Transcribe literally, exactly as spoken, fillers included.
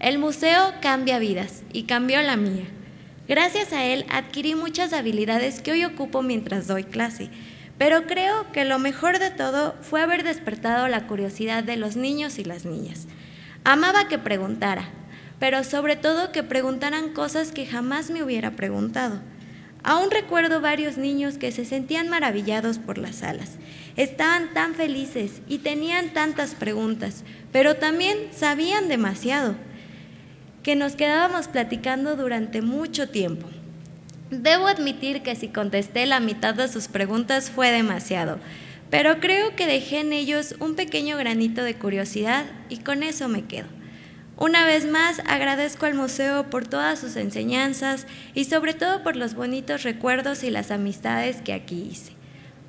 El museo cambia vidas y cambió la mía. Gracias a él adquirí muchas habilidades que hoy ocupo mientras doy clase, pero creo que lo mejor de todo fue haber despertado la curiosidad de los niños y las niñas. Amaba que preguntara, pero sobre todo que preguntaran cosas que jamás me hubiera preguntado. Aún recuerdo varios niños que se sentían maravillados por las salas. Estaban tan felices y tenían tantas preguntas, pero también sabían demasiado, que nos quedábamos platicando durante mucho tiempo. Debo admitir que si contesté la mitad de sus preguntas fue demasiado, pero creo que dejé en ellos un pequeño granito de curiosidad y con eso me quedo. Una vez más agradezco al museo por todas sus enseñanzas y sobre todo por los bonitos recuerdos y las amistades que aquí hice.